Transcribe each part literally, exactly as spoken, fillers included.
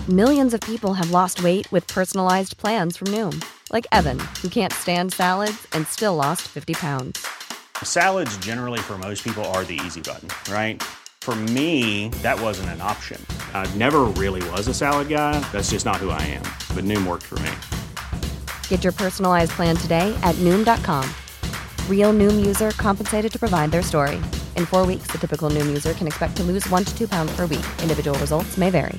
Millions of people have lost weight with personalized plans from Noom. Like Evan, who can't stand salads and still lost fifty pounds. Salads generally for most people are the easy button, right? For me, that wasn't an option. I never really was a salad guy. That's just not who I am. But Noom worked for me. Get your personalized plan today at Noom dot com. Real Noom user compensated to provide their story. In four weeks, the typical Noom user can expect to lose one to two pounds per week. Individual results may vary.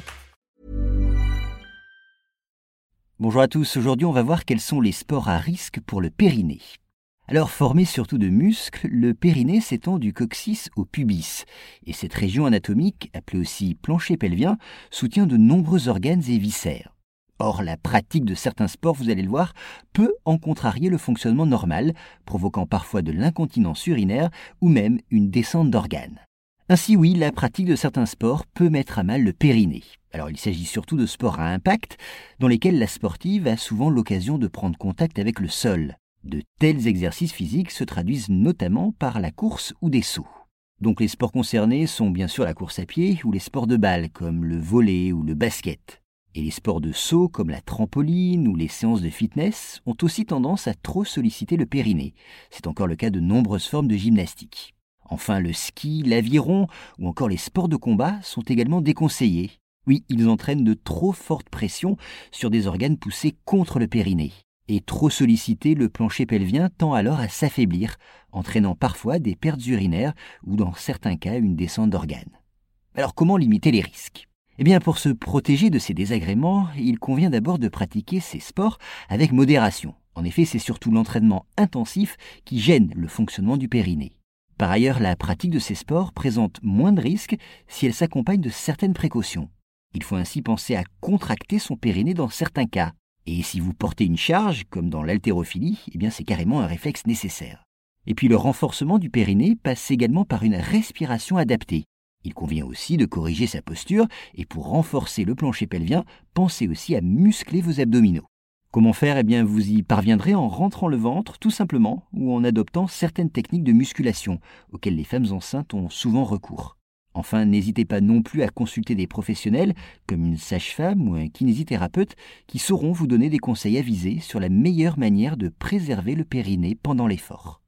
Bonjour à tous, aujourd'hui on va voir quels sont les sports à risque pour le périnée. Alors formé surtout de muscles, le périnée s'étend du coccyx au pubis. Et cette région anatomique, appelée aussi plancher pelvien, soutient de nombreux organes et viscères. Or, la pratique de certains sports, vous allez le voir, peut en contrarier le fonctionnement normal, provoquant parfois de l'incontinence urinaire ou même une descente d'organes. Ainsi oui, la pratique de certains sports peut mettre à mal le périnée. Alors il s'agit surtout de sports à impact, dans lesquels la sportive a souvent l'occasion de prendre contact avec le sol. De tels exercices physiques se traduisent notamment par la course ou des sauts. Donc les sports concernés sont bien sûr la course à pied ou les sports de balle comme le volley ou le basket. Et les sports de saut comme la trampoline ou les séances de fitness ont aussi tendance à trop solliciter le périnée. C'est encore le cas de nombreuses formes de gymnastique. Enfin, le ski, l'aviron ou encore les sports de combat sont également déconseillés. Oui, ils entraînent de trop fortes pressions sur des organes poussés contre le périnée. Et trop sollicité, le plancher pelvien tend alors à s'affaiblir, entraînant parfois des pertes urinaires ou dans certains cas une descente d'organes. Alors comment limiter les risques ? Eh bien pour se protéger de ces désagréments, il convient d'abord de pratiquer ces sports avec modération. En effet, c'est surtout l'entraînement intensif qui gêne le fonctionnement du périnée. Par ailleurs, la pratique de ces sports présente moins de risques si elle s'accompagne de certaines précautions. Il faut ainsi penser à contracter son périnée dans certains cas. Et si vous portez une charge, comme dans l'haltérophilie, eh bien c'est carrément un réflexe nécessaire. Et puis le renforcement du périnée passe également par une respiration adaptée. Il convient aussi de corriger sa posture et pour renforcer le plancher pelvien, pensez aussi à muscler vos abdominaux. Comment faire ? Eh bien, vous y parviendrez en rentrant le ventre, tout simplement, ou en adoptant certaines techniques de musculation, auxquelles les femmes enceintes ont souvent recours. Enfin, n'hésitez pas non plus à consulter des professionnels, comme une sage-femme ou un kinésithérapeute, qui sauront vous donner des conseils avisés sur la meilleure manière de préserver le périnée pendant l'effort.